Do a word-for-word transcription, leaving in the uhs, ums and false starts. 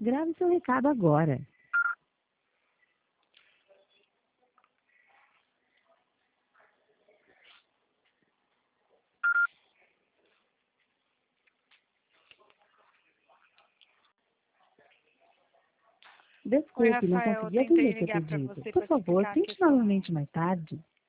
Grave seu recado agora. Oi, Desculpe, não Rafael, eu consegui tentei atender seu ligar para pedido. você Por para te favor, explicar a tente questão. novamente mais tarde.